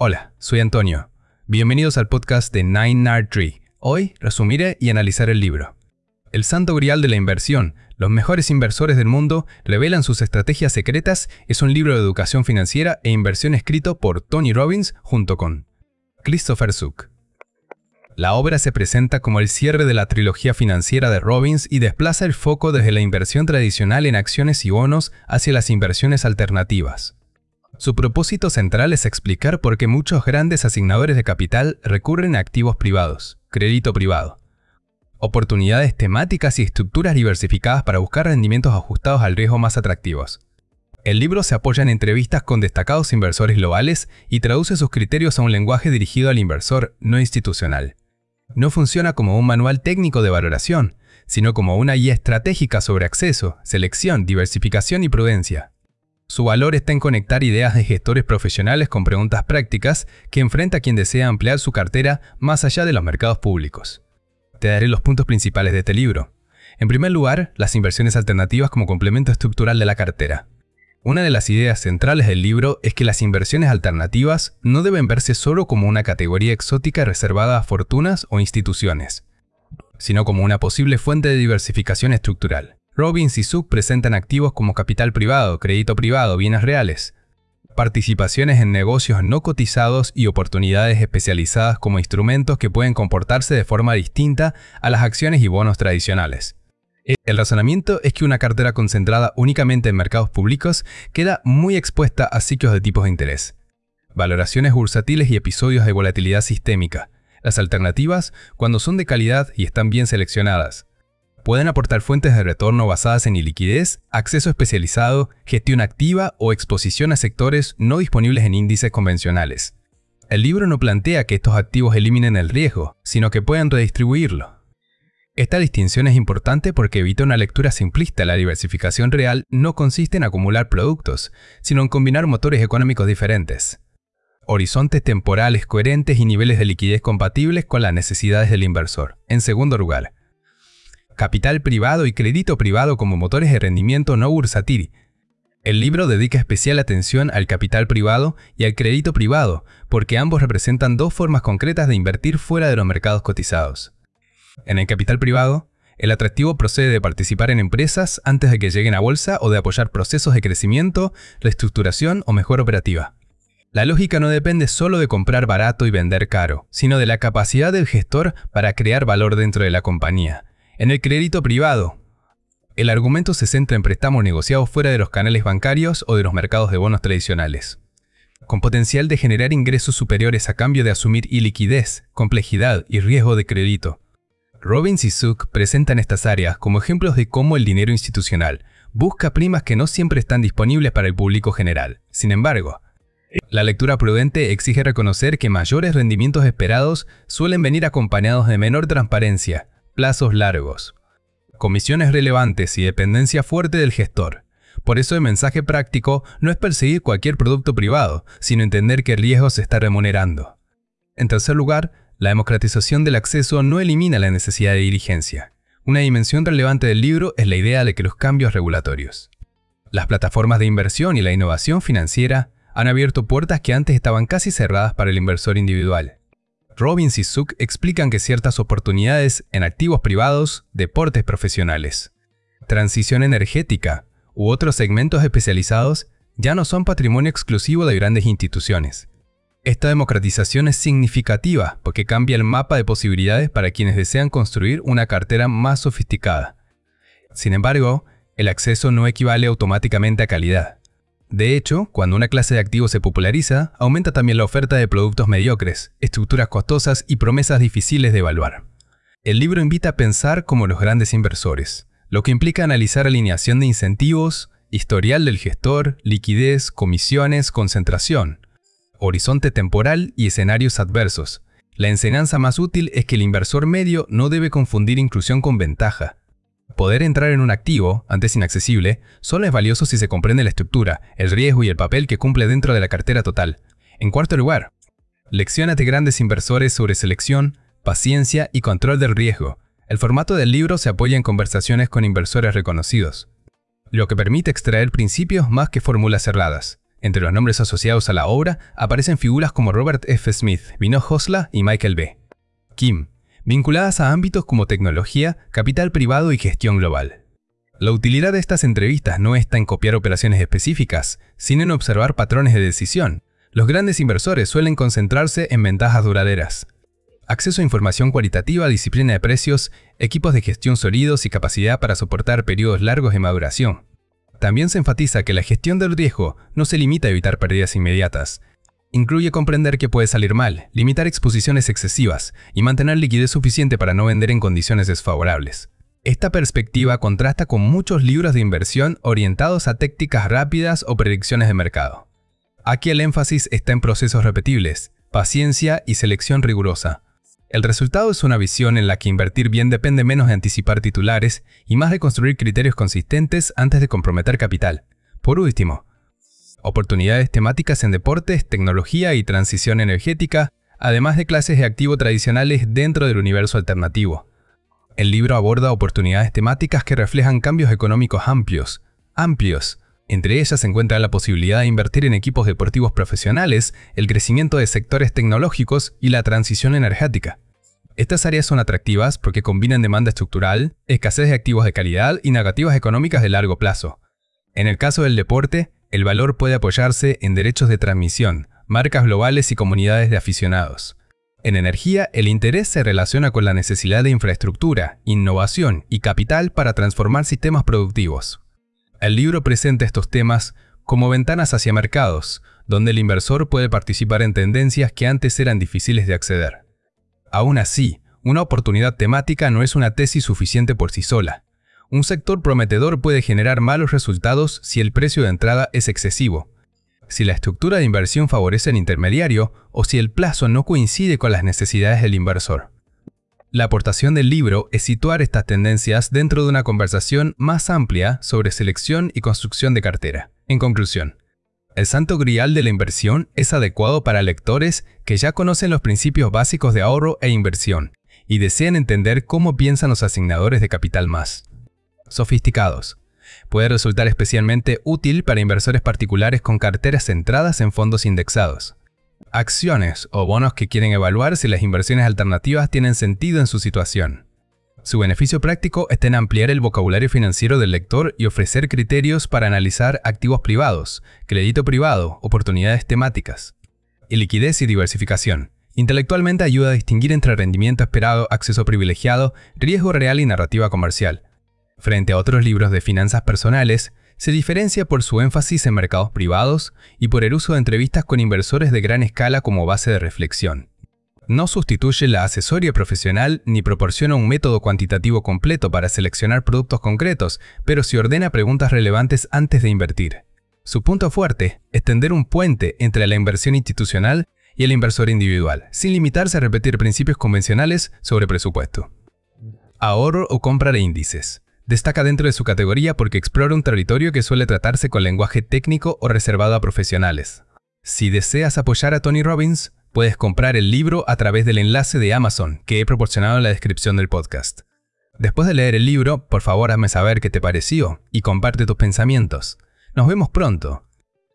Hola, soy Antonio. Bienvenidos al podcast de 9nardTree. Hoy resumiré y analizaré el libro. El santo grial de la inversión, los mejores inversores del mundo revelan sus estrategias secretas, es un libro de educación financiera e inversión escrito por Tony Robbins junto con Christopher Suk. La obra se presenta como el cierre de la trilogía financiera de Robbins y desplaza el foco desde la inversión tradicional en acciones y bonos hacia las inversiones alternativas. Su propósito central es explicar por qué muchos grandes asignadores de capital recurren a activos privados, crédito privado, oportunidades temáticas y estructuras diversificadas para buscar rendimientos ajustados al riesgo más atractivos. El libro se apoya en entrevistas con destacados inversores globales y traduce sus criterios a un lenguaje dirigido al inversor no institucional. No funciona como un manual técnico de valoración, sino como una guía estratégica sobre acceso, selección, diversificación y prudencia. Su valor está en conectar ideas de gestores profesionales con preguntas prácticas que enfrenta a quien desea ampliar su cartera más allá de los mercados públicos. Te daré los puntos principales de este libro. En primer lugar, las inversiones alternativas como complemento estructural de la cartera. Una de las ideas centrales del libro es que las inversiones alternativas no deben verse solo como una categoría exótica reservada a fortunas o instituciones, sino como una posible fuente de diversificación estructural. Robbins y Suk presentan activos como capital privado, crédito privado, bienes reales, participaciones en negocios no cotizados y oportunidades especializadas como instrumentos que pueden comportarse de forma distinta a las acciones y bonos tradicionales. El razonamiento es que una cartera concentrada únicamente en mercados públicos queda muy expuesta a ciclos de tipos de interés, valoraciones bursátiles y episodios de volatilidad sistémica. Las alternativas, cuando son de calidad y están bien seleccionadas, pueden aportar fuentes de retorno basadas en iliquidez, acceso especializado, gestión activa o exposición a sectores no disponibles en índices convencionales. El libro no plantea que estos activos eliminen el riesgo, sino que pueden redistribuirlo. Esta distinción es importante porque evita una lectura simplista. La diversificación real no consiste en acumular productos, sino en combinar motores económicos diferentes, horizontes temporales coherentes y niveles de liquidez compatibles con las necesidades del inversor. En segundo lugar, capital privado y crédito privado como motores de rendimiento no bursátil. El libro dedica especial atención al capital privado y al crédito privado, porque ambos representan dos formas concretas de invertir fuera de los mercados cotizados. En el capital privado, el atractivo procede de participar en empresas antes de que lleguen a bolsa o de apoyar procesos de crecimiento, reestructuración o mejora operativa. La lógica no depende solo de comprar barato y vender caro, sino de la capacidad del gestor para crear valor dentro de la compañía. En el crédito privado, el argumento se centra en préstamos negociados fuera de los canales bancarios o de los mercados de bonos tradicionales, con potencial de generar ingresos superiores a cambio de asumir iliquidez, complejidad y riesgo de crédito. Robbins y Suk presentan estas áreas como ejemplos de cómo el dinero institucional busca primas que no siempre están disponibles para el público general. Sin embargo, la lectura prudente exige reconocer que mayores rendimientos esperados suelen venir acompañados de menor transparencia, plazos largos, comisiones relevantes y dependencia fuerte del gestor. Por eso el mensaje práctico no es perseguir cualquier producto privado, sino entender que el riesgo se está remunerando. En tercer lugar, la democratización del acceso no elimina la necesidad de diligencia. Una dimensión relevante del libro es la idea de que los cambios regulatorios, las plataformas de inversión y la innovación financiera han abierto puertas que antes estaban casi cerradas para el inversor individual. Robbins y Suk explican que ciertas oportunidades en activos privados, deportes profesionales, transición energética u otros segmentos especializados ya no son patrimonio exclusivo de grandes instituciones. Esta democratización es significativa porque cambia el mapa de posibilidades para quienes desean construir una cartera más sofisticada. Sin embargo, el acceso no equivale automáticamente a calidad. De hecho, cuando una clase de activos se populariza, aumenta también la oferta de productos mediocres, estructuras costosas y promesas difíciles de evaluar. El libro invita a pensar como los grandes inversores, lo que implica analizar alineación de incentivos, historial del gestor, liquidez, comisiones, concentración, horizonte temporal y escenarios adversos. La enseñanza más útil es que el inversor medio no debe confundir inclusión con ventaja. Poder entrar en un activo, antes inaccesible, solo es valioso si se comprende la estructura, el riesgo y el papel que cumple dentro de la cartera total. En cuarto lugar, lecciones de grandes inversores sobre selección, paciencia y control del riesgo. El formato del libro se apoya en conversaciones con inversores reconocidos, lo que permite extraer principios más que fórmulas cerradas. Entre los nombres asociados a la obra aparecen figuras como Robert F. Smith, Vinod Khosla y Michael B. Kim, vinculadas a ámbitos como tecnología, capital privado y gestión global. La utilidad de estas entrevistas no está en copiar operaciones específicas, sino en observar patrones de decisión. Los grandes inversores suelen concentrarse en ventajas duraderas. Acceso a información cualitativa, disciplina de precios, equipos de gestión sólidos y capacidad para soportar periodos largos de maduración. También se enfatiza que la gestión del riesgo no se limita a evitar pérdidas inmediatas. Incluye comprender que puede salir mal, limitar exposiciones excesivas y mantener liquidez suficiente para no vender en condiciones desfavorables. Esta perspectiva contrasta con muchos libros de inversión orientados a tácticas rápidas o predicciones de mercado. Aquí el énfasis está en procesos repetibles, paciencia y selección rigurosa. El resultado es una visión en la que invertir bien depende menos de anticipar titulares y más de construir criterios consistentes antes de comprometer capital. Por último, oportunidades temáticas en deportes, tecnología y transición energética, además de clases de activo tradicionales dentro del universo alternativo. El libro aborda oportunidades temáticas que reflejan cambios económicos amplios. Entre ellas se encuentra la posibilidad de invertir en equipos deportivos profesionales, el crecimiento de sectores tecnológicos y la transición energética. Estas áreas son atractivas porque combinan demanda estructural, escasez de activos de calidad y negativas económicas de largo plazo. En el caso del deporte, el valor puede apoyarse en derechos de transmisión, marcas globales y comunidades de aficionados. En energía, el interés se relaciona con la necesidad de infraestructura, innovación y capital para transformar sistemas productivos. El libro presenta estos temas como ventanas hacia mercados, donde el inversor puede participar en tendencias que antes eran difíciles de acceder. Aún así, una oportunidad temática no es una tesis suficiente por sí sola. Un sector prometedor puede generar malos resultados si el precio de entrada es excesivo, si la estructura de inversión favorece al intermediario o si el plazo no coincide con las necesidades del inversor. La aportación del libro es situar estas tendencias dentro de una conversación más amplia sobre selección y construcción de cartera. En conclusión, el santo grial de la inversión es adecuado para lectores que ya conocen los principios básicos de ahorro e inversión y desean entender cómo piensan los asignadores de capital más sofisticados. Puede resultar especialmente útil para inversores particulares con carteras centradas en fondos indexados, acciones o bonos que quieren evaluar si las inversiones alternativas tienen sentido en su situación. Su beneficio práctico está en ampliar el vocabulario financiero del lector y ofrecer criterios para analizar activos privados, crédito privado, oportunidades temáticas, y liquidez y diversificación. Intelectualmente ayuda a distinguir entre rendimiento esperado, acceso privilegiado, riesgo real y narrativa comercial. Frente a otros libros de finanzas personales, se diferencia por su énfasis en mercados privados y por el uso de entrevistas con inversores de gran escala como base de reflexión. No sustituye la asesoría profesional ni proporciona un método cuantitativo completo para seleccionar productos concretos, pero sí ordena preguntas relevantes antes de invertir. Su punto fuerte es tender un puente entre la inversión institucional y el inversor individual, sin limitarse a repetir principios convencionales sobre presupuesto. Ahorro o compra de índices. Destaca dentro de su categoría porque explora un territorio que suele tratarse con lenguaje técnico o reservado a profesionales. Si deseas apoyar a Tony Robbins, puedes comprar el libro a través del enlace de Amazon que he proporcionado en la descripción del podcast. Después de leer el libro, por favor hazme saber qué te pareció y comparte tus pensamientos. Nos vemos pronto.